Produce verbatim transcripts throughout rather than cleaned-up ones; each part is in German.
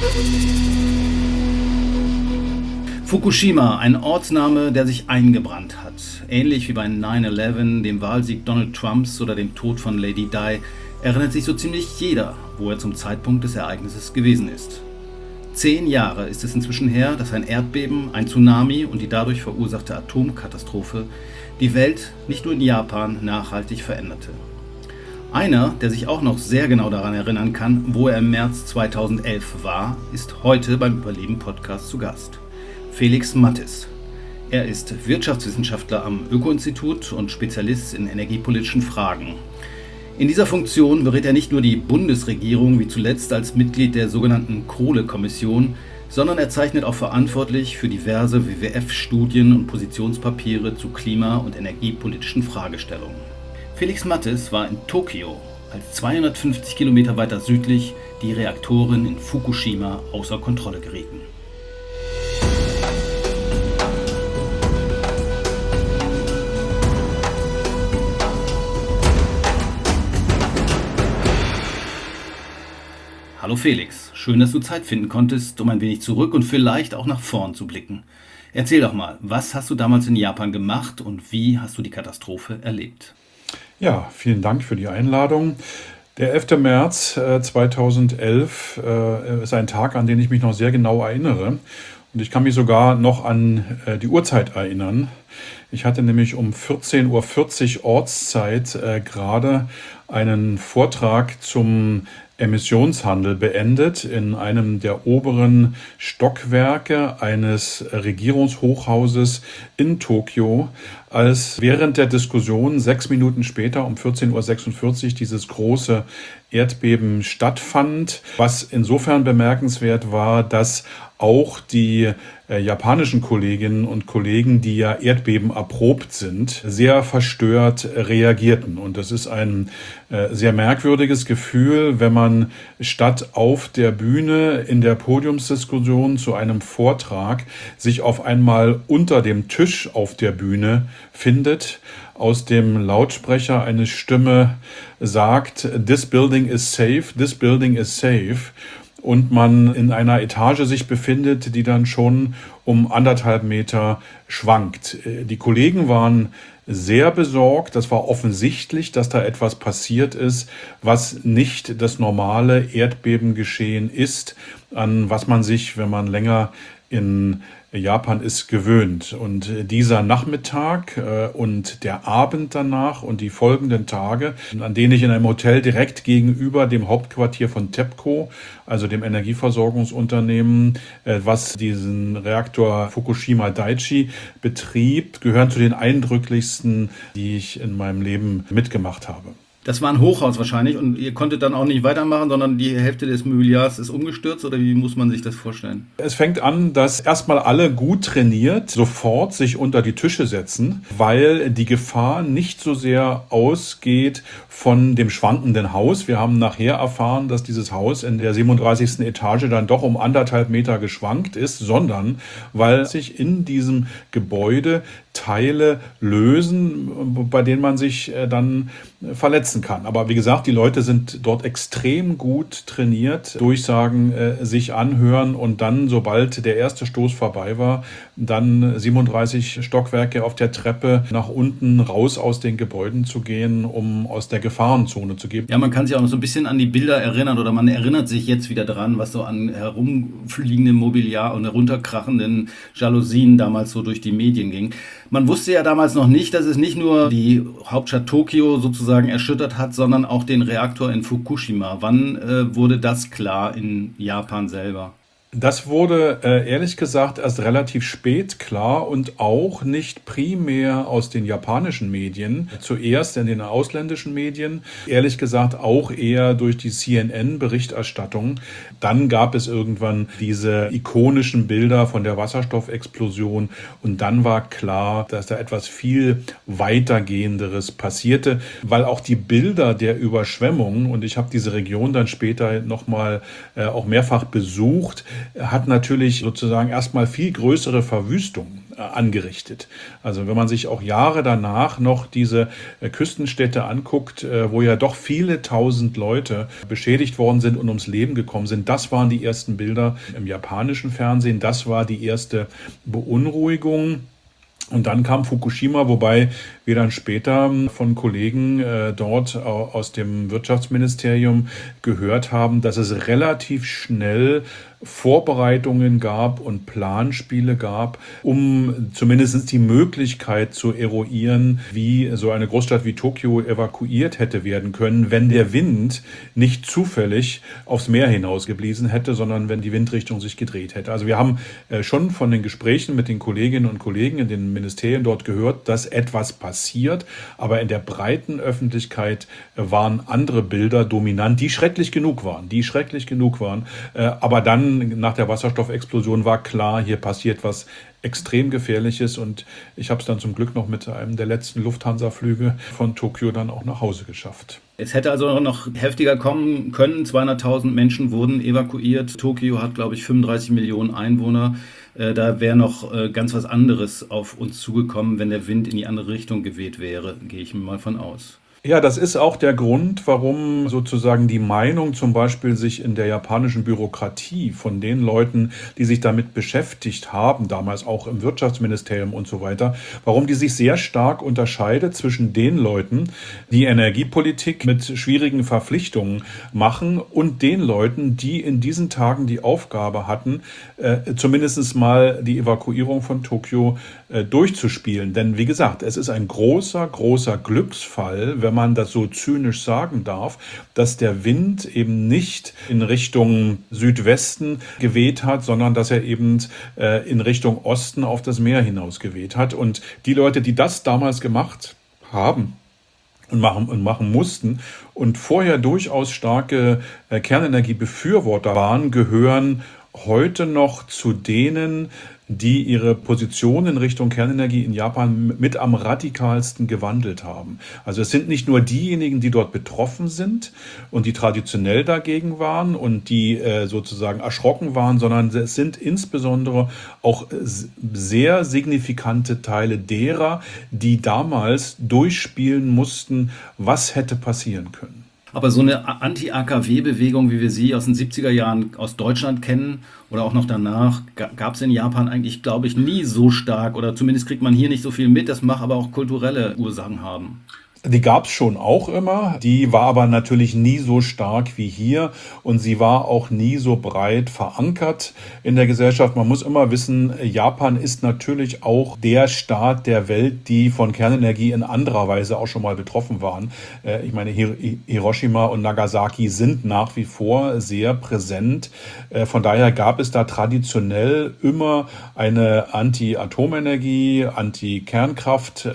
Fukushima, ein Ortsname, der sich eingebrannt hat. Ähnlich wie bei neun elf, dem Wahlsieg Donald Trumps oder dem Tod von Lady Di, erinnert sich so ziemlich jeder, wo er zum Zeitpunkt des Ereignisses gewesen ist. Zehn Jahre ist es inzwischen her, dass ein Erdbeben, ein Tsunami und die dadurch verursachte Atomkatastrophe die Welt nicht nur in Japan nachhaltig veränderte. Einer, der sich auch noch sehr genau daran erinnern kann, wo er im März zweitausendelf war, ist heute beim Überleben-Podcast zu Gast. Felix Mattes. Er ist Wirtschaftswissenschaftler am Öko-Institut und Spezialist in energiepolitischen Fragen. In dieser Funktion berät er nicht nur die Bundesregierung, wie zuletzt als Mitglied der sogenannten Kohlekommission, sondern er zeichnet auch verantwortlich für diverse W W F-Studien und Positionspapiere zu klima- und energiepolitischen Fragestellungen. Felix Mattes war in Tokio, als zweihundertfünfzig Kilometer weiter südlich die Reaktoren in Fukushima außer Kontrolle gerieten. Hallo Felix, schön, dass du Zeit finden konntest, um ein wenig zurück und vielleicht auch nach vorn zu blicken. Erzähl doch mal, was hast du damals in Japan gemacht und wie hast du die Katastrophe erlebt? Ja, vielen Dank für die Einladung. Der elfter März äh, zweitausendelf äh, ist ein Tag, an den ich mich noch sehr genau erinnere. Und ich kann mich sogar noch an äh, die Uhrzeit erinnern. Ich hatte nämlich um vierzehn Uhr vierzig Ortszeit äh, gerade einen Vortrag zum Emissionshandel beendet in einem der oberen Stockwerke eines Regierungshochhauses in Tokio, als während der Diskussion sechs Minuten später um vierzehn Uhr sechsundvierzig dieses große Erdbeben stattfand. Was insofern bemerkenswert war, dass auch die äh, japanischen Kolleginnen und Kollegen, die ja Erdbeben erprobt sind, sehr verstört reagierten. Und das ist ein äh, sehr merkwürdiges Gefühl, wenn man statt auf der Bühne in der Podiumsdiskussion zu einem Vortrag sich auf einmal unter dem Tisch auf der Bühne findet. Aus dem Lautsprecher eine Stimme sagt, "This building is safe, this building is safe." Und man in einer Etage sich befindet, die dann schon um anderthalb Meter schwankt. Die Kollegen waren sehr besorgt. Das war offensichtlich, dass da etwas passiert ist, was nicht das normale Erdbebengeschehen ist, an was man sich, wenn man länger in Japan ist, gewöhnt. Und dieser Nachmittag äh, und der Abend danach und die folgenden Tage, an denen ich in einem Hotel direkt gegenüber dem Hauptquartier von TEPCO, also dem Energieversorgungsunternehmen, äh, was diesen Reaktor Fukushima Daiichi betrieb, gehören zu den eindrücklichsten, die ich in meinem Leben mitgemacht habe. Das war ein Hochhaus wahrscheinlich und ihr konntet dann auch nicht weitermachen, sondern die Hälfte des Mobiliars ist umgestürzt, oder wie muss man sich das vorstellen? Es fängt an, dass erstmal alle gut trainiert sofort sich unter die Tische setzen, weil die Gefahr nicht so sehr ausgeht von dem schwankenden Haus. Wir haben nachher erfahren, dass dieses Haus in der siebenunddreißigsten Etage dann doch um anderthalb Meter geschwankt ist, sondern weil sich in diesem Gebäude Teile lösen, bei denen man sich dann verletzen kann. Aber wie gesagt, die Leute sind dort extrem gut trainiert, Durchsagen äh, sich anhören und dann, sobald der erste Stoß vorbei war, dann siebenunddreißig Stockwerke auf der Treppe nach unten raus aus den Gebäuden zu gehen, um aus der Gefahrenzone zu gehen. Ja, man kann sich auch noch so ein bisschen an die Bilder erinnern oder man erinnert sich jetzt wieder dran, was so an herumfliegendem Mobiliar und herunterkrachenden Jalousien damals so durch die Medien ging. Man wusste ja damals noch nicht, dass es nicht nur die Hauptstadt Tokio sozusagen erschüttert hat, sondern auch den Reaktor in Fukushima. Wann äh, wurde das klar in Japan selber? Das wurde äh, ehrlich gesagt erst relativ spät klar und auch nicht primär aus den japanischen Medien, zuerst in den ausländischen Medien, ehrlich gesagt auch eher durch die C N N-Berichterstattung. Dann gab es irgendwann diese ikonischen Bilder von der Wasserstoffexplosion und dann war klar, dass da etwas viel weitergehenderes passierte, weil auch die Bilder der Überschwemmung, und ich habe diese Region dann später nochmal äh, auch mehrfach besucht, hat natürlich sozusagen erstmal viel größere Verwüstung angerichtet. Also wenn man sich auch Jahre danach noch diese Küstenstädte anguckt, wo ja doch viele tausend Leute beschädigt worden sind und ums Leben gekommen sind, das waren die ersten Bilder im japanischen Fernsehen, das war die erste Beunruhigung. Und dann kam Fukushima, wobei wir dann später von Kollegen äh, dort aus dem Wirtschaftsministerium gehört haben, dass es relativ schnell Vorbereitungen gab und Planspiele gab, um zumindest die Möglichkeit zu eruieren, wie so eine Großstadt wie Tokio evakuiert hätte werden können, wenn der Wind nicht zufällig aufs Meer hinaus gebliesen hätte, sondern wenn die Windrichtung sich gedreht hätte. Also wir haben äh, schon von den Gesprächen mit den Kolleginnen und Kollegen in den Ministerien dort gehört, dass etwas passiert, aber in der breiten Öffentlichkeit äh, waren andere Bilder dominant, die schrecklich genug waren, die schrecklich genug waren, äh, aber dann nach der Wasserstoffexplosion war klar, hier passiert was extrem Gefährliches und ich habe es dann zum Glück noch mit einem der letzten Lufthansa-Flüge von Tokio dann auch nach Hause geschafft. Es hätte also noch heftiger kommen können. zweihunderttausend Menschen wurden evakuiert. Tokio hat, glaube ich, fünfunddreißig Millionen Einwohner. Da wäre noch ganz was anderes auf uns zugekommen, wenn der Wind in die andere Richtung geweht wäre, gehe ich mal von aus. Ja, das ist auch der Grund, warum sozusagen die Meinung zum Beispiel sich in der japanischen Bürokratie von den Leuten, die sich damit beschäftigt haben, damals auch im Wirtschaftsministerium und so weiter, warum die sich sehr stark unterscheidet zwischen den Leuten, die Energiepolitik mit schwierigen Verpflichtungen machen und den Leuten, die in diesen Tagen die Aufgabe hatten, äh, zumindest mal die Evakuierung von Tokio äh, durchzuspielen. Denn wie gesagt, es ist ein großer, großer Glücksfall, wenn man das so zynisch sagen darf, dass der Wind eben nicht in Richtung Südwesten geweht hat, sondern dass er eben äh, in Richtung Osten auf das Meer hinaus geweht hat. Und die Leute, die das damals gemacht haben, und machen, und machen mussten und vorher durchaus starke äh, Kernenergiebefürworter waren, gehören heute noch zu denen, die ihre Position in Richtung Kernenergie in Japan mit am radikalsten gewandelt haben. Also es sind nicht nur diejenigen, die dort betroffen sind und die traditionell dagegen waren und die äh, sozusagen erschrocken waren, sondern es sind insbesondere auch sehr signifikante Teile derer, die damals durchspielen mussten, was hätte passieren können. Aber so eine Anti-A K W-Bewegung, wie wir sie aus den siebziger Jahren aus Deutschland kennen oder auch noch danach, gab es in Japan eigentlich, glaube ich, nie so stark oder zumindest kriegt man hier nicht so viel mit. Das mag aber auch kulturelle Ursachen haben. Die gab es schon auch immer, die war aber natürlich nie so stark wie hier und sie war auch nie so breit verankert in der Gesellschaft. Man muss immer wissen, Japan ist natürlich auch der Staat der Welt, die von Kernenergie in anderer Weise auch schon mal betroffen waren. Ich meine, Hiroshima und Nagasaki sind nach wie vor sehr präsent. Von daher gab es da traditionell immer eine Anti-Atomenergie, Anti-Kernkraft,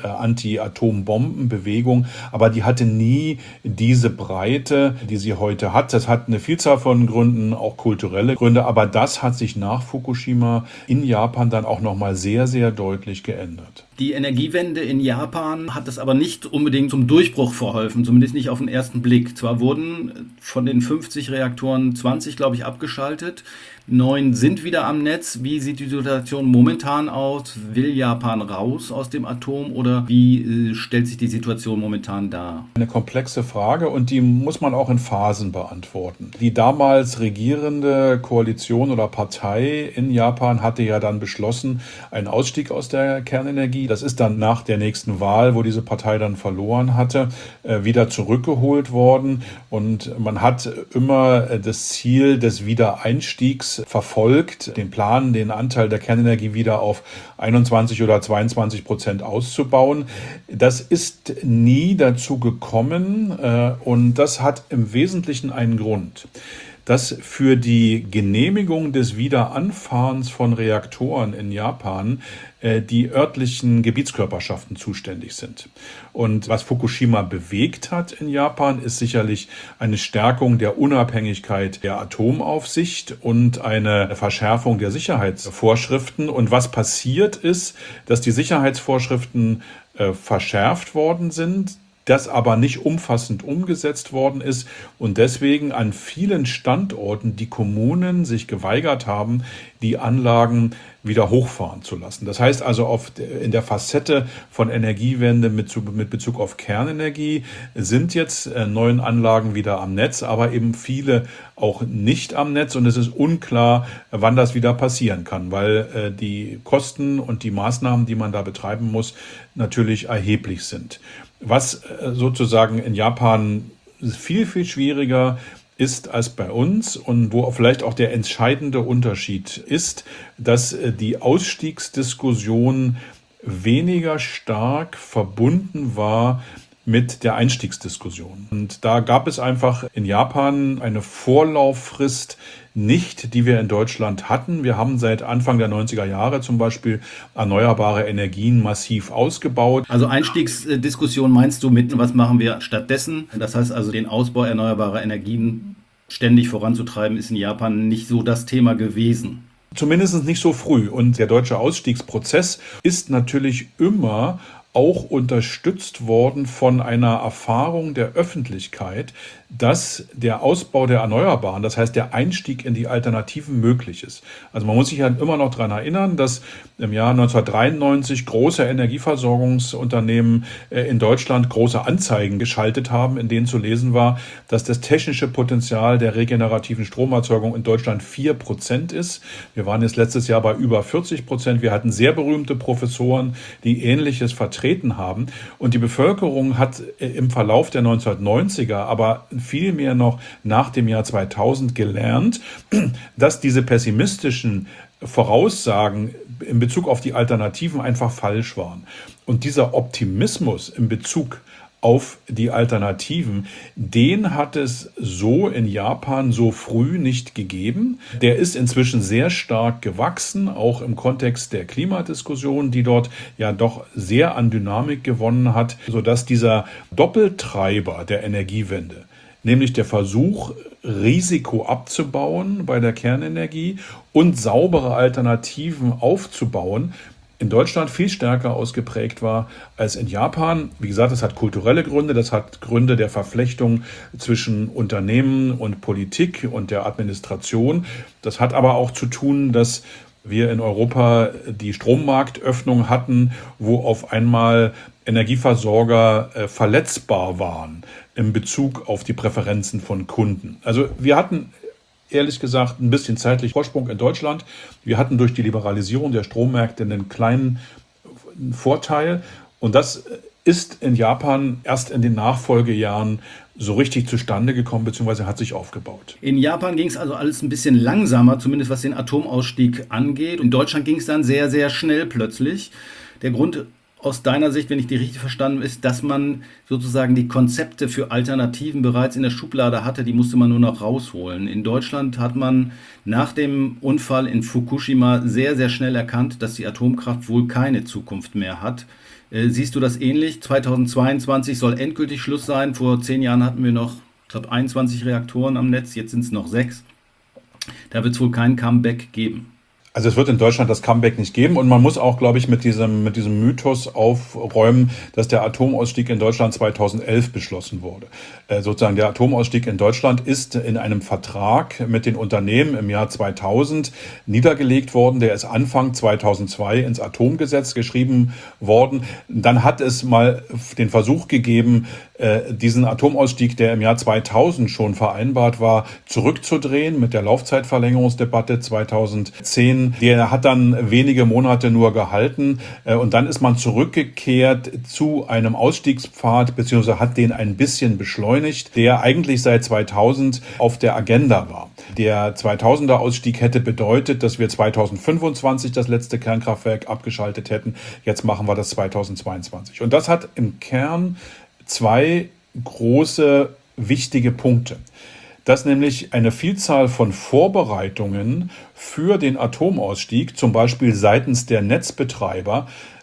Anti-Atombombenbewegung. Aber die hatte nie diese Breite, die sie heute hat. Das hat eine Vielzahl von Gründen, auch kulturelle Gründe. Aber das hat sich nach Fukushima in Japan dann auch nochmal sehr, sehr deutlich geändert. Die Energiewende in Japan hat es aber nicht unbedingt zum Durchbruch verholfen, zumindest nicht auf den ersten Blick. Zwar wurden von den fünfzig Reaktoren zwanzig, glaube ich, abgeschaltet. Neun sind wieder am Netz. Wie sieht die Situation momentan aus? Will Japan raus aus dem Atom oder wie äh, stellt sich die Situation momentan dar? Eine komplexe Frage und die muss man auch in Phasen beantworten. Die damals regierende Koalition oder Partei in Japan hatte ja dann beschlossen, einen Ausstieg aus der Kernenergie. Das ist dann nach der nächsten Wahl, wo diese Partei dann verloren hatte, äh, wieder zurückgeholt worden. Und man hat immer das Ziel des Wiedereinstiegs verfolgt, den Plan, den Anteil der Kernenergie wieder auf einundzwanzig oder zweiundzwanzig Prozent auszubauen. Das ist nie dazu gekommen und das hat im Wesentlichen einen Grund, dass für die Genehmigung des Wiederanfahrens von Reaktoren in Japan äh, die örtlichen Gebietskörperschaften zuständig sind. Und was Fukushima bewegt hat in Japan, ist sicherlich eine Stärkung der Unabhängigkeit der Atomaufsicht und eine Verschärfung der Sicherheitsvorschriften. Und was passiert ist, dass die Sicherheitsvorschriften äh, verschärft worden sind, das aber nicht umfassend umgesetzt worden ist und deswegen an vielen Standorten die Kommunen sich geweigert haben, die Anlagen wieder hochfahren zu lassen. Das heißt also, auf, in der Facette von Energiewende mit, mit Bezug auf Kernenergie sind jetzt äh, neuen Anlagen wieder am Netz, aber eben viele auch nicht am Netz und es ist unklar, wann das wieder passieren kann, weil äh, die Kosten und die Maßnahmen, die man da betreiben muss, natürlich erheblich sind. Was sozusagen in Japan viel, viel schwieriger ist als bei uns und wo vielleicht auch der entscheidende Unterschied ist, dass die Ausstiegsdiskussion weniger stark verbunden war mit der Einstiegsdiskussion. Und da gab es einfach in Japan eine Vorlauffrist nicht, die wir in Deutschland hatten. Wir haben seit Anfang der neunziger Jahre zum Beispiel erneuerbare Energien massiv ausgebaut. Also Einstiegsdiskussion meinst du mit, was machen wir stattdessen? Das heißt also, den Ausbau erneuerbarer Energien ständig voranzutreiben, ist in Japan nicht so das Thema gewesen. Zumindest nicht so früh. Und der deutsche Ausstiegsprozess ist natürlich immer auch unterstützt worden von einer Erfahrung der Öffentlichkeit, dass der Ausbau der Erneuerbaren, das heißt der Einstieg in die Alternativen möglich ist. Also man muss sich halt immer noch daran erinnern, dass im Jahr neunzehnhundertdreiundneunzig große Energieversorgungsunternehmen in Deutschland große Anzeigen geschaltet haben, in denen zu lesen war, dass das technische Potenzial der regenerativen Stromerzeugung in Deutschland vier Prozent ist. Wir waren jetzt letztes Jahr bei über vierzig Prozent. Wir hatten sehr berühmte Professoren, die Ähnliches vertreten haben. Und die Bevölkerung hat im Verlauf der neunzehnhundertneunziger, aber vielmehr noch nach dem Jahr zweitausend gelernt, dass diese pessimistischen Voraussagen in Bezug auf die Alternativen einfach falsch waren. Und dieser Optimismus in Bezug auf die Alternativen, den hat es so in Japan so früh nicht gegeben. Der ist inzwischen sehr stark gewachsen, auch im Kontext der Klimadiskussion, die dort ja doch sehr an Dynamik gewonnen hat, sodass dieser Doppeltreiber der Energiewende, nämlich der Versuch, Risiko abzubauen bei der Kernenergie und saubere Alternativen aufzubauen, in Deutschland viel stärker ausgeprägt war als in Japan. Wie gesagt, das hat kulturelle Gründe, das hat Gründe der Verflechtung zwischen Unternehmen und Politik und der Administration. Das hat aber auch zu tun, dass wir in Europa die Strommarktöffnung hatten, wo auf einmal Energieversorger äh, verletzbar waren in Bezug auf die Präferenzen von Kunden. Also wir hatten ehrlich gesagt ein bisschen zeitlich Vorsprung in Deutschland. Wir hatten durch die Liberalisierung der Strommärkte einen kleinen Vorteil und das ist in Japan erst in den Nachfolgejahren so richtig zustande gekommen bzw. hat sich aufgebaut. In Japan ging es also alles ein bisschen langsamer, zumindest was den Atomausstieg angeht. In Deutschland ging es dann sehr, sehr schnell plötzlich. Der Grund aus deiner Sicht, wenn ich die richtig verstanden habe, ist, dass man sozusagen die Konzepte für Alternativen bereits in der Schublade hatte, die musste man nur noch rausholen. In Deutschland hat man nach dem Unfall in Fukushima sehr, sehr schnell erkannt, dass die Atomkraft wohl keine Zukunft mehr hat. Äh, siehst du das ähnlich? zweitausendzweiundzwanzig soll endgültig Schluss sein. Vor zehn Jahren hatten wir noch, ich glaube, einundzwanzig Reaktoren am Netz, jetzt sind es noch sechs. Da wird es wohl kein Comeback geben. Also es wird in Deutschland das Comeback nicht geben und man muss auch, glaube ich, mit diesem, mit diesem Mythos aufräumen, dass der Atomausstieg in Deutschland zweitausendelf beschlossen wurde. Äh, sozusagen der Atomausstieg in Deutschland ist in einem Vertrag mit den Unternehmen im Jahr zweitausend niedergelegt worden. Der ist Anfang zweitausendzwei ins Atomgesetz geschrieben worden. Dann hat es mal den Versuch gegeben, äh, diesen Atomausstieg, der im Jahr zweitausend schon vereinbart war, zurückzudrehen mit der Laufzeitverlängerungsdebatte zweitausendzehn. Der hat dann wenige Monate nur gehalten und dann ist man zurückgekehrt zu einem Ausstiegspfad beziehungsweise hat den ein bisschen beschleunigt, der eigentlich seit zweitausend auf der Agenda war. Der zweitausender Ausstieg hätte bedeutet, dass wir zweitausendfünfundzwanzig das letzte Kernkraftwerk abgeschaltet hätten. Jetzt machen wir das zweitausendzweiundzwanzig. Und das hat im Kern zwei große wichtige Punkte. Dass nämlich eine Vielzahl von Vorbereitungen für den Atomausstieg, zum Beispiel seitens der Netzbetreiber,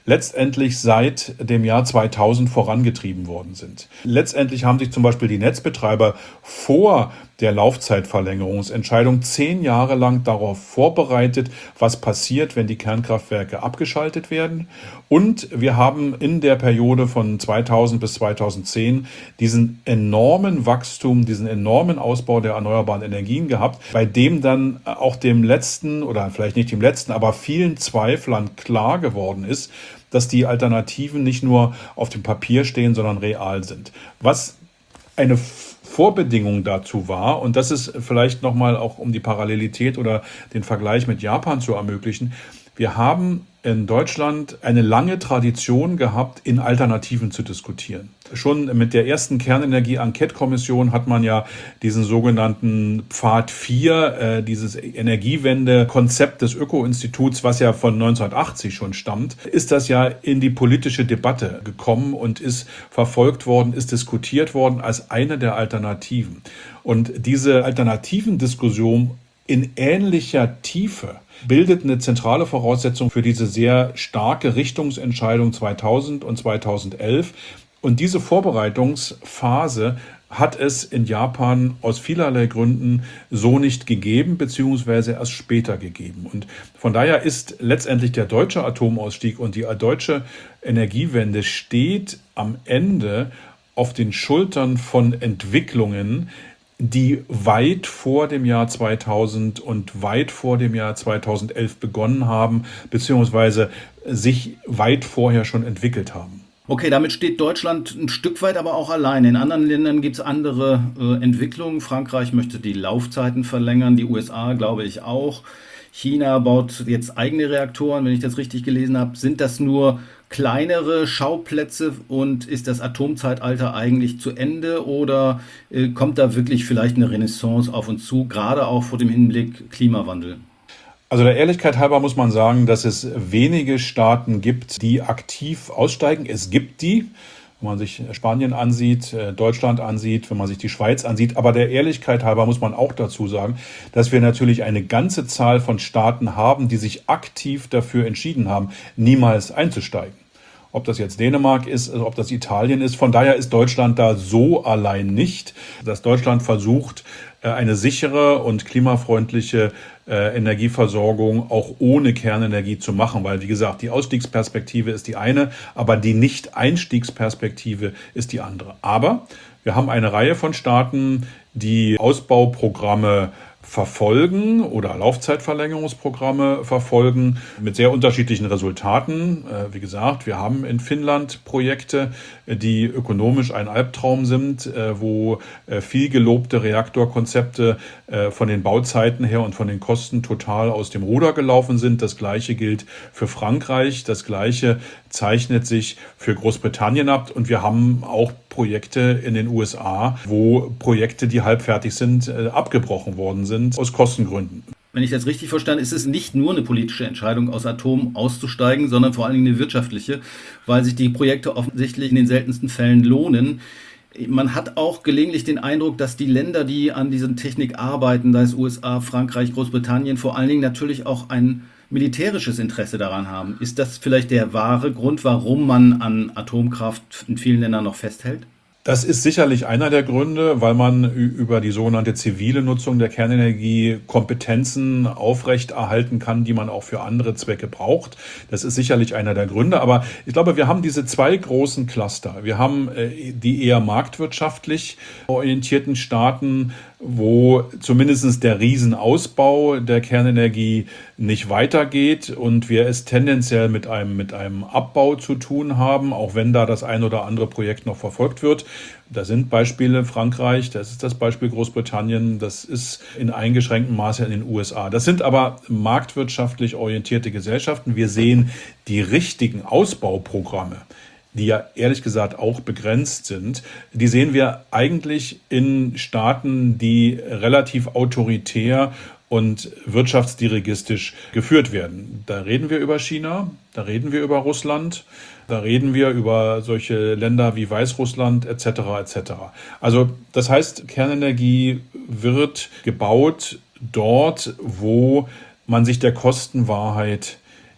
letztendlich seit dem Jahr zweitausend vorangetrieben worden sind. Letztendlich haben sich zum Beispiel die Netzbetreiber vor der Laufzeitverlängerungsentscheidung zehn Jahre lang darauf vorbereitet, was passiert, wenn die Kernkraftwerke abgeschaltet werden. Und wir haben in der Periode von zweitausend bis zweitausendzehn diesen enormen Wachstum, diesen enormen Ausbau der erneuerbaren Energien gehabt, bei dem dann auch dem letzten oder vielleicht nicht dem letzten, aber vielen Zweiflern klar geworden ist, dass die Alternativen nicht nur auf dem Papier stehen, sondern real sind. Was eine Vorbedingung dazu war, und das ist vielleicht nochmal auch um die Parallelität oder den Vergleich mit Japan zu ermöglichen, wir haben in Deutschland eine lange Tradition gehabt, in Alternativen zu diskutieren. Schon mit der ersten Kernenergie-Enquete-Kommission hat man ja diesen sogenannten Pfad vier, äh, dieses Energiewende-Konzept des Öko-Instituts, was ja von neunzehnhundertachtzig schon stammt, ist das ja in die politische Debatte gekommen und ist verfolgt worden, ist diskutiert worden als eine der Alternativen. Und diese Alternativen-Diskussion in ähnlicher Tiefe bildet eine zentrale Voraussetzung für diese sehr starke Richtungsentscheidung zweitausend und zweitausendelf. Und diese Vorbereitungsphase hat es in Japan aus vielerlei Gründen so nicht gegeben, beziehungsweise erst später gegeben. Und von daher ist letztendlich der deutsche Atomausstieg und die deutsche Energiewende steht am Ende auf den Schultern von Entwicklungen, die weit vor dem Jahr zweitausend und weit vor dem Jahr zweitausendelf begonnen haben, beziehungsweise sich weit vorher schon entwickelt haben. Okay, damit steht Deutschland ein Stück weit aber auch alleine. In anderen Ländern gibt es andere äh, Entwicklungen. Frankreich möchte die Laufzeiten verlängern, die U S A glaube ich auch. China baut jetzt eigene Reaktoren, wenn ich das richtig gelesen habe. Sind das nur kleinere Schauplätze und ist das Atomzeitalter eigentlich zu Ende oder äh, kommt da wirklich vielleicht eine Renaissance auf uns zu, gerade auch vor dem Hinblick Klimawandel? Also der Ehrlichkeit halber muss man sagen, dass es wenige Staaten gibt, die aktiv aussteigen. Es gibt die, wenn man sich Spanien ansieht, Deutschland ansieht, wenn man sich die Schweiz ansieht. Aber der Ehrlichkeit halber muss man auch dazu sagen, dass wir natürlich eine ganze Zahl von Staaten haben, die sich aktiv dafür entschieden haben, niemals einzusteigen. Ob das jetzt Dänemark ist, ob das Italien ist. Von daher ist Deutschland da so allein nicht, dass Deutschland versucht, eine sichere und klimafreundliche Energieversorgung auch ohne Kernenergie zu machen. Weil, wie gesagt, die Ausstiegsperspektive ist die eine, aber die Nicht-Einstiegsperspektive ist die andere. Aber wir haben eine Reihe von Staaten, die Ausbauprogramme verfolgen oder Laufzeitverlängerungsprogramme verfolgen mit sehr unterschiedlichen Resultaten. Wie gesagt, wir haben in Finnland Projekte, die ökonomisch ein Albtraum sind, wo viel gelobte Reaktorkonzepte von den Bauzeiten her und von den Kosten total aus dem Ruder gelaufen sind. Das Gleiche gilt für Frankreich, das Gleiche zeichnet sich für Großbritannien ab und wir haben auch Projekte in den U S A, wo Projekte, die halbfertig sind, abgebrochen worden sind aus Kostengründen. Wenn ich das richtig verstanden habe, ist es nicht nur eine politische Entscheidung, aus Atom auszusteigen, sondern vor allen Dingen eine wirtschaftliche, weil sich die Projekte offensichtlich in den seltensten Fällen lohnen. Man hat auch gelegentlich den Eindruck, dass die Länder, die an dieser Technik arbeiten, da ist U S A, Frankreich, Großbritannien, vor allen Dingen natürlich auch ein militärisches Interesse daran haben. Ist das vielleicht der wahre Grund, warum man an Atomkraft in vielen Ländern noch festhält? Das ist sicherlich einer der Gründe, weil man über die sogenannte zivile Nutzung der Kernenergie Kompetenzen aufrechterhalten kann, die man auch für andere Zwecke braucht. Das ist sicherlich einer der Gründe. Aber ich glaube, wir haben diese zwei großen Cluster. Wir haben die eher marktwirtschaftlich orientierten Staaten, wo zumindest der Riesenausbau der Kernenergie nicht weitergeht und wir es tendenziell mit einem, mit einem Abbau zu tun haben, auch wenn da das ein oder andere Projekt noch verfolgt wird. Da sind Beispiele Frankreich, das ist das Beispiel Großbritannien, das ist in eingeschränktem Maße in den U S A. Das sind aber marktwirtschaftlich orientierte Gesellschaften. Wir sehen die richtigen Ausbauprogramme, die ja ehrlich gesagt auch begrenzt sind, die sehen wir eigentlich in Staaten, die relativ autoritär und wirtschaftsdirigistisch geführt werden. Da reden wir über China, da reden wir über Russland, da reden wir über solche Länder wie Weißrussland et cetera et cetera. Also das heißt, Kernenergie wird gebaut dort, wo man sich der Kostenwahrheit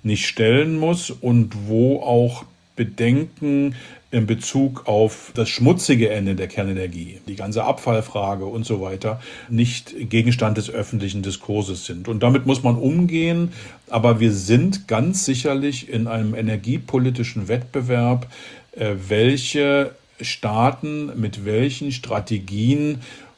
nicht stellen muss und wo auch Bedenken in Bezug auf das schmutzige Ende der Kernenergie, die ganze Abfallfrage und so weiter, nicht Gegenstand des öffentlichen Diskurses sind. Und damit muss man umgehen, aber wir sind ganz sicherlich in einem energiepolitischen Wettbewerb, äh, welche Staaten mit welchen Strategien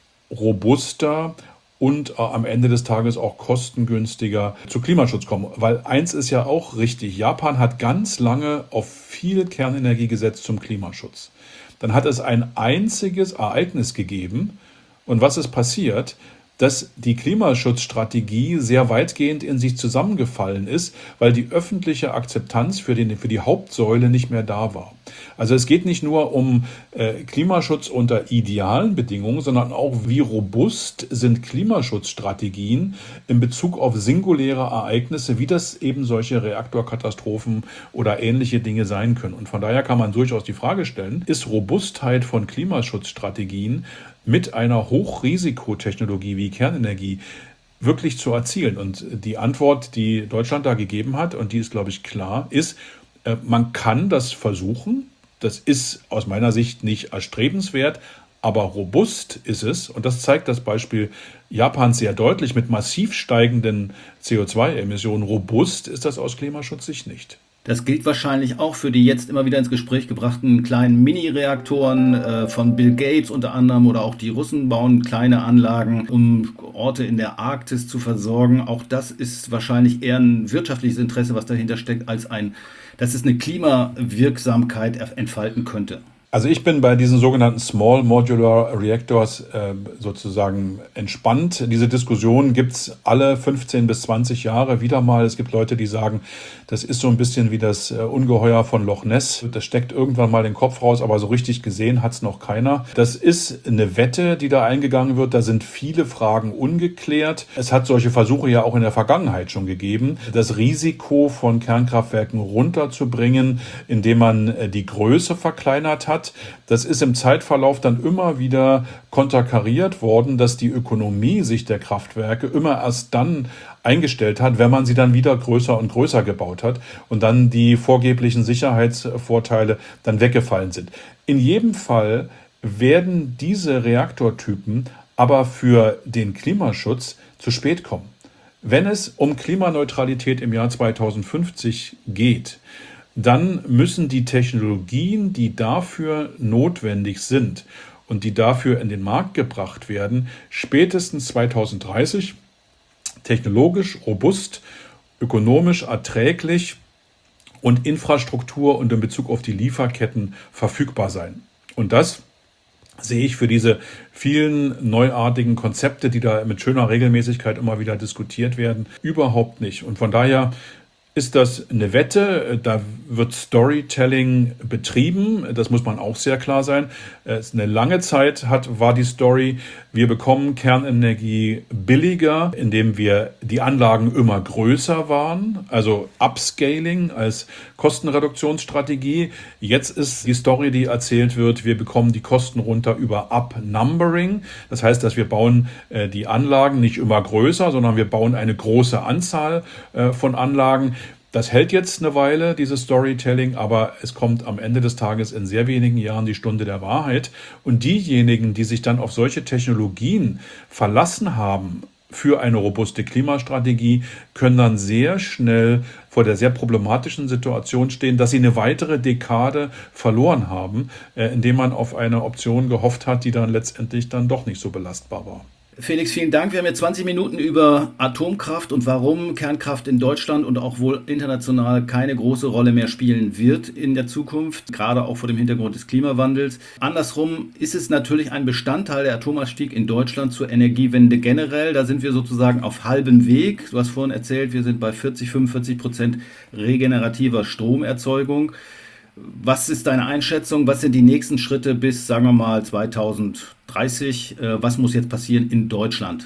robuster und äh, am Ende des Tages auch kostengünstiger zu Klimaschutz kommen. Weil eins ist ja auch richtig, Japan hat ganz lange auf viel Kernenergie gesetzt zum Klimaschutz. Dann hat es ein einziges Ereignis gegeben und was ist passiert? Dass die Klimaschutzstrategie sehr weitgehend in sich zusammengefallen ist, weil die öffentliche Akzeptanz für, den, für die Hauptsäule nicht mehr da war. Also es geht nicht nur um äh, Klimaschutz unter idealen Bedingungen, sondern auch, wie robust sind Klimaschutzstrategien in Bezug auf singuläre Ereignisse, wie das eben solche Reaktorkatastrophen oder ähnliche Dinge sein können. Und von daher kann man durchaus die Frage stellen, ist Robustheit von Klimaschutzstrategien mit einer Hochrisikotechnologie wie Kernenergie wirklich zu erzielen? Und die Antwort, die Deutschland da gegeben hat, und die ist, glaube ich, klar, ist, äh, man kann das versuchen. Das ist aus meiner Sicht nicht erstrebenswert, aber robust ist es. Und das zeigt das Beispiel Japans sehr deutlich mit massiv steigenden C O zwei Emissionen. Robust ist das aus Klimaschutzsicht nicht. Das gilt wahrscheinlich auch für die jetzt immer wieder ins Gespräch gebrachten kleinen Mini-Reaktoren äh, von Bill Gates unter anderem, oder auch die Russen bauen kleine Anlagen, um Orte in der Arktis zu versorgen. Auch das ist wahrscheinlich eher ein wirtschaftliches Interesse, was dahinter steckt, als ein, dass es eine Klimawirksamkeit entfalten könnte. Also ich bin bei diesen sogenannten Small Modular Reactors äh, sozusagen entspannt. Diese Diskussion gibt's alle fünfzehn bis zwanzig Jahre wieder mal. Es gibt Leute, die sagen, das ist so ein bisschen wie das äh, Ungeheuer von Loch Ness. Das steckt irgendwann mal den Kopf raus, aber so richtig gesehen hat's noch keiner. Das ist eine Wette, die da eingegangen wird. Da sind viele Fragen ungeklärt. Es hat solche Versuche ja auch in der Vergangenheit schon gegeben, das Risiko von Kernkraftwerken runterzubringen, indem man äh, die Größe verkleinert hat. Das ist im Zeitverlauf dann immer wieder konterkariert worden, dass die Ökonomie sich der Kraftwerke immer erst dann eingestellt hat, wenn man sie dann wieder größer und größer gebaut hat und dann die vorgeblichen Sicherheitsvorteile dann weggefallen sind. In jedem Fall werden diese Reaktortypen aber für den Klimaschutz zu spät kommen. Wenn es um Klimaneutralität im Jahr zweitausendfünfzig geht, dann müssen die Technologien, die dafür notwendig sind und die dafür in den Markt gebracht werden, spätestens zweitausenddreißig technologisch robust, ökonomisch erträglich und Infrastruktur und in Bezug auf die Lieferketten verfügbar sein. Und das sehe ich für diese vielen neuartigen Konzepte, die da mit schöner Regelmäßigkeit immer wieder diskutiert werden, überhaupt nicht. Und von daher ist das eine Wette, da wird Storytelling betrieben, das muss man auch sehr klar sein. Es eine lange Zeit hat, war die Story, wir bekommen Kernenergie billiger, indem wir die Anlagen immer größer waren, also Upscaling als Kostenreduktionsstrategie. Jetzt ist die Story, die erzählt wird, wir bekommen die Kosten runter über Upnumbering. Das heißt, dass wir bauen äh, die Anlagen nicht immer größer, sondern wir bauen eine große Anzahl äh, von Anlagen. Das hält jetzt eine Weile, dieses Storytelling, aber es kommt am Ende des Tages in sehr wenigen Jahren die Stunde der Wahrheit. Und diejenigen, die sich dann auf solche Technologien verlassen haben für eine robuste Klimastrategie, können dann sehr schnell vor der sehr problematischen Situation stehen, dass sie eine weitere Dekade verloren haben, indem man auf eine Option gehofft hat, die dann letztendlich dann doch nicht so belastbar war. Felix, vielen Dank. Wir haben jetzt zwanzig Minuten über Atomkraft und warum Kernkraft in Deutschland und auch wohl international keine große Rolle mehr spielen wird in der Zukunft, gerade auch vor dem Hintergrund des Klimawandels. Andersrum ist es natürlich ein Bestandteil der Atomausstieg in Deutschland zur Energiewende generell. Da sind wir sozusagen auf halbem Weg. Du hast vorhin erzählt, wir sind bei vierzig, fünfundvierzig Prozent regenerativer Stromerzeugung. Was ist deine Einschätzung? Was sind die nächsten Schritte bis, sagen wir mal, zweitausenddreißig? Was muss jetzt passieren in Deutschland?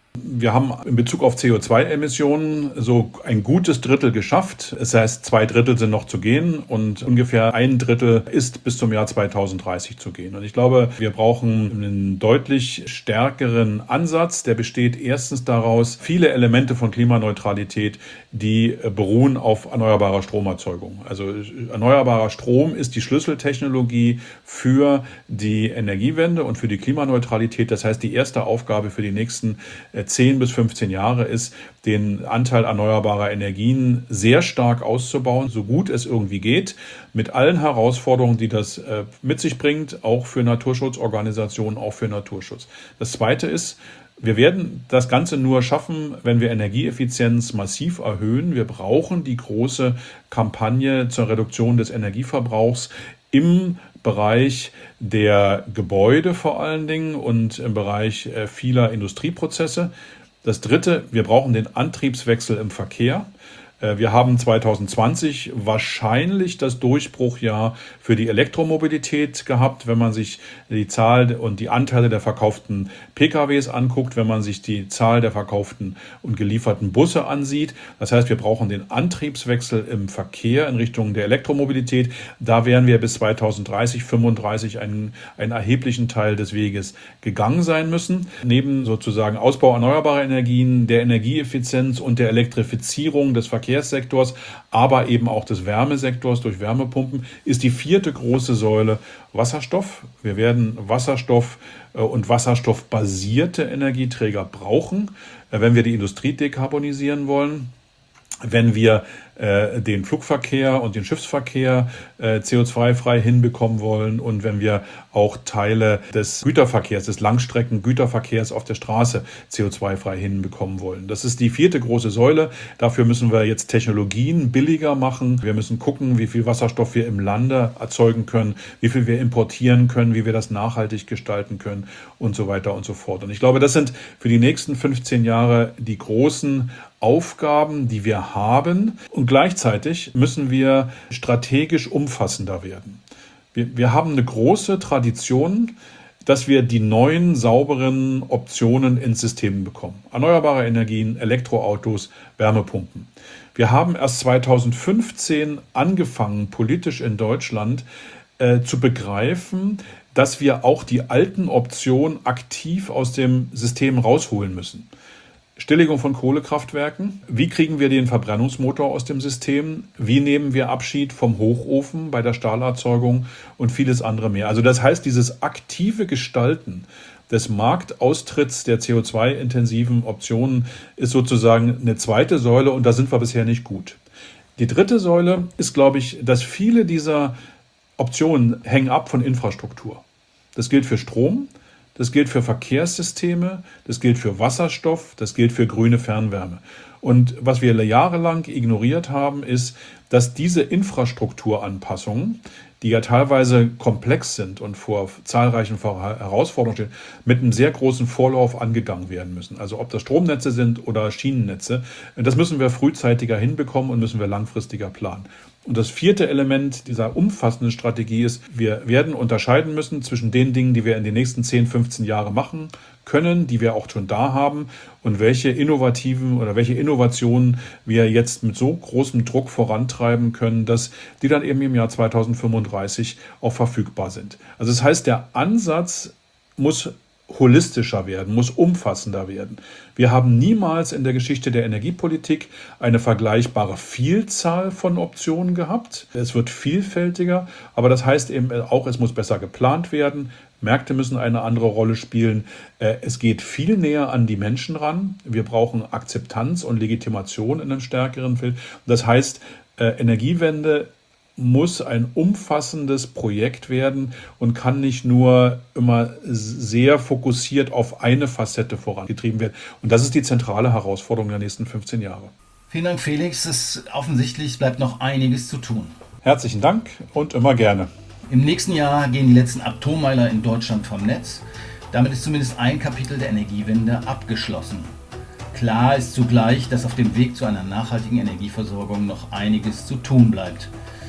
Wir haben in Bezug auf C O zwei Emissionen so ein gutes Drittel geschafft. Das heißt, zwei Drittel sind noch zu gehen und ungefähr ein Drittel ist bis zum Jahr zweitausenddreißig zu gehen. Und ich glaube, wir brauchen einen deutlich stärkeren Ansatz. Der besteht erstens daraus, viele Elemente von Klimaneutralität, die beruhen auf erneuerbarer Stromerzeugung. Also erneuerbarer Strom ist die Schlüsseltechnologie für die Energiewende und für die Klimaneutralität. Das heißt, die erste Aufgabe für die nächsten zehn bis fünfzehn Jahre ist, den Anteil erneuerbarer Energien sehr stark auszubauen, so gut es irgendwie geht, mit allen Herausforderungen, die das mit sich bringt, auch für Naturschutzorganisationen, auch für Naturschutz. Das Zweite ist, wir werden das Ganze nur schaffen, wenn wir Energieeffizienz massiv erhöhen. Wir brauchen die große Kampagne zur Reduktion des Energieverbrauchs im Bereich der Gebäude vor allen Dingen und im Bereich vieler Industrieprozesse. Das Dritte, wir brauchen den Antriebswechsel im Verkehr. Wir haben zweitausendzwanzig wahrscheinlich das Durchbruchjahr für die Elektromobilität gehabt, wenn man sich die Zahl und die Anteile der verkauften P K Ws anguckt, wenn man sich die Zahl der verkauften und gelieferten Busse ansieht. Das heißt, wir brauchen den Antriebswechsel im Verkehr in Richtung der Elektromobilität. Da werden wir bis zweitausenddreißig, fünfunddreißig einen, einen erheblichen Teil des Weges gegangen sein müssen. Neben sozusagen Ausbau erneuerbarer Energien, der Energieeffizienz und der Elektrifizierung des Verkehrs, Verkehrssektors, aber eben auch des Wärmesektors durch Wärmepumpen, ist die vierte große Säule Wasserstoff. Wir werden Wasserstoff und wasserstoffbasierte Energieträger brauchen, wenn wir die Industrie dekarbonisieren wollen. Wenn wir äh, den Flugverkehr und den Schiffsverkehr äh, C O zwei frei hinbekommen wollen und wenn wir auch Teile des Güterverkehrs, des Langstrecken-Güterverkehrs auf der Straße C O zwei frei hinbekommen wollen. Das ist die vierte große Säule. Dafür müssen wir jetzt Technologien billiger machen. Wir müssen gucken, wie viel Wasserstoff wir im Lande erzeugen können, wie viel wir importieren können, wie wir das nachhaltig gestalten können und so weiter und so fort. Und ich glaube, das sind für die nächsten fünfzehn Jahre die großen Aufgaben, die wir haben. Und gleichzeitig müssen wir strategisch umfassender werden. Wir, wir haben eine große Tradition, dass wir die neuen, sauberen Optionen ins System bekommen. Erneuerbare Energien, Elektroautos, Wärmepumpen. Wir haben erst zweitausendfünfzehn angefangen, politisch in Deutschland äh, zu begreifen, dass wir auch die alten Optionen aktiv aus dem System rausholen müssen. Stilllegung von Kohlekraftwerken. Wie kriegen wir den Verbrennungsmotor aus dem System? Wie nehmen wir Abschied vom Hochofen bei der Stahlerzeugung und vieles andere mehr? Also das heißt, dieses aktive Gestalten des Marktaustritts der C O zwei intensiven Optionen ist sozusagen eine zweite Säule und da sind wir bisher nicht gut. Die dritte Säule ist, glaube ich, dass viele dieser Optionen hängen ab von Infrastruktur. Das gilt für Strom. Das gilt für Verkehrssysteme, das gilt für Wasserstoff, das gilt für grüne Fernwärme. Und was wir jahrelang ignoriert haben, ist, dass diese Infrastrukturanpassungen, die ja teilweise komplex sind und vor zahlreichen Herausforderungen stehen, mit einem sehr großen Vorlauf angegangen werden müssen. Also ob das Stromnetze sind oder Schienennetze, das müssen wir frühzeitiger hinbekommen und müssen wir langfristiger planen. Und das vierte Element dieser umfassenden Strategie ist, wir werden unterscheiden müssen zwischen den Dingen, die wir in den nächsten zehn, fünfzehn Jahren machen können, die wir auch schon da haben und welche innovativen oder welche Innovationen wir jetzt mit so großem Druck vorantreiben können, dass die dann eben im Jahr zweitausendfünfunddreißig auch verfügbar sind. Also das heißt, der Ansatz muss holistischer werden, muss umfassender werden. Wir haben niemals in der Geschichte der Energiepolitik eine vergleichbare Vielzahl von Optionen gehabt. Es wird vielfältiger, aber das heißt eben auch, es muss besser geplant werden. Märkte müssen eine andere Rolle spielen. Es geht viel näher an die Menschen ran. Wir brauchen Akzeptanz und Legitimation in einem stärkeren Feld. Das heißt, Energiewende muss ein umfassendes Projekt werden und kann nicht nur immer sehr fokussiert auf eine Facette vorangetrieben werden. Und das ist die zentrale Herausforderung der nächsten fünfzehn Jahre. Vielen Dank, Felix. Es offensichtlich bleibt noch einiges zu tun. Herzlichen Dank und immer gerne. Im nächsten Jahr gehen die letzten Atommeiler in Deutschland vom Netz. Damit ist zumindest ein Kapitel der Energiewende abgeschlossen. Klar ist zugleich, dass auf dem Weg zu einer nachhaltigen Energieversorgung noch einiges zu tun bleibt.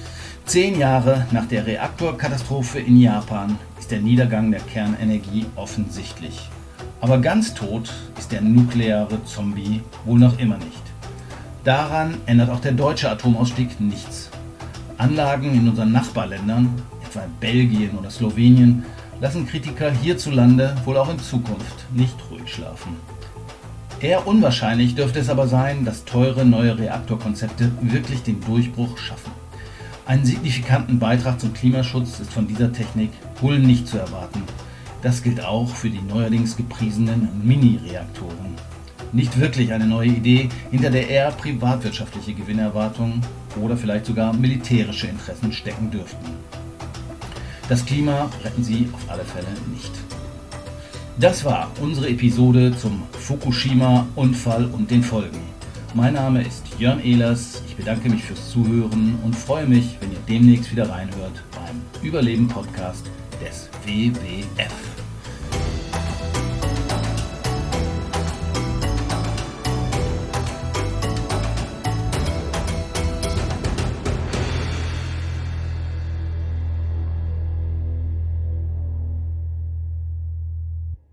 Zehn Jahre nach der Reaktorkatastrophe in Japan ist der Niedergang der Kernenergie offensichtlich. Aber ganz tot ist der nukleare Zombie wohl noch immer nicht. Daran ändert auch der deutsche Atomausstieg nichts. Anlagen in unseren Nachbarländern, etwa in Belgien oder Slowenien, lassen Kritiker hierzulande wohl auch in Zukunft nicht ruhig schlafen. Eher unwahrscheinlich dürfte es aber sein, dass teure neue Reaktorkonzepte wirklich den Durchbruch schaffen. Einen signifikanten Beitrag zum Klimaschutz ist von dieser Technik wohl nicht zu erwarten. Das gilt auch für die neuerdings gepriesenen Mini-Reaktoren. Nicht wirklich eine neue Idee, hinter der eher privatwirtschaftliche Gewinnerwartungen oder vielleicht sogar militärische Interessen stecken dürften. Das Klima retten sie auf alle Fälle nicht. Das war unsere Episode zum Fukushima-Unfall und den Folgen. Mein Name ist Jörn Ehlers, ich bedanke mich fürs Zuhören und freue mich, wenn ihr demnächst wieder reinhört beim Überleben-Podcast des W W F.